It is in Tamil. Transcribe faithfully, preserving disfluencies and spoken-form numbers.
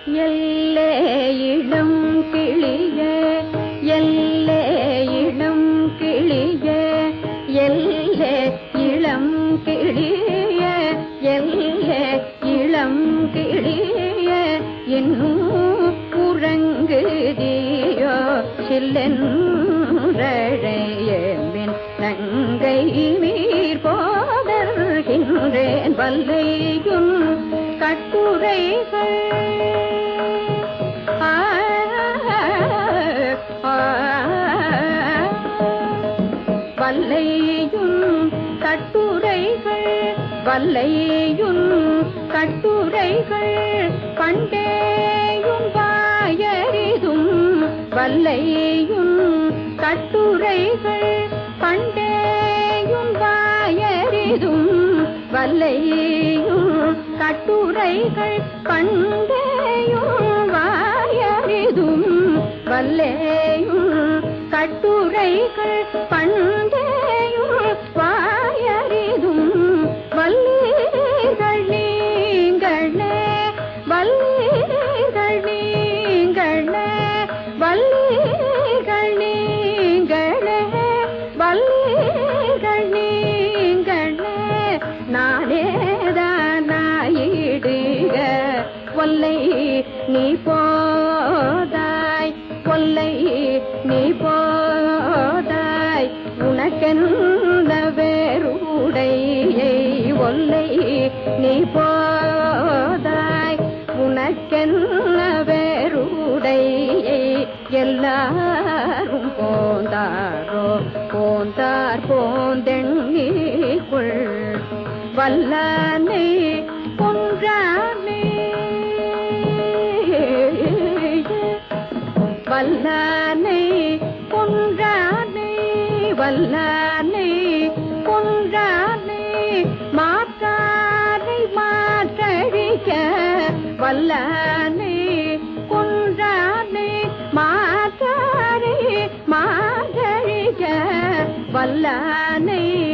எல்லே இளம் கிளியே எல்லே இளம் கிளியே எல்லே இளம் கிளியே எல்லே இளம் கிளியே இன்னும் உறங்குதியோ சில்லென்றழையேன் நங்கை மீர் போதல்கின்றேன் வல்லையும் கட்டுரைகள் வல்லையும் கட்டுரைகள் வல்லையும் கட்டுரைகள் பண்டேயும் வாயறிதும் வல்லையும் கட்டுரைகள் பண்டேயும் வாயறிதும் வல்லையும் கட்டுரைகள் பண்டேயும் வாயறிதும் வல்லேயும் கட்டுரைகள் பண்டேயும் வாயறிதும் வல்லீர்கள் நீங்களே வல்லீர்கள் நீங்களே வல்லீர்கள் நீங்களே வல்லீர்கள் நீங்களே நானேதானாயிடுக ஒல்லை நீ போதாய் ஒல்லை நீ போதாய் உனக்கென்ன வேறுடையை ஒல்லை நீ போதாய் உனக்கென்ன வேறுடையை எல்லாரும் போந்தாரோ போந்தார் போந்தெண்ணிக்குள் வல்லனை கொன்றானே வல்லனை கொன்றானே வல்லனை கொன்றானே மாற்றாரை மாற்றழிக்க வல்லனை கொன்றானே மாற்றாரை மாற்றழிக்க வல்லனை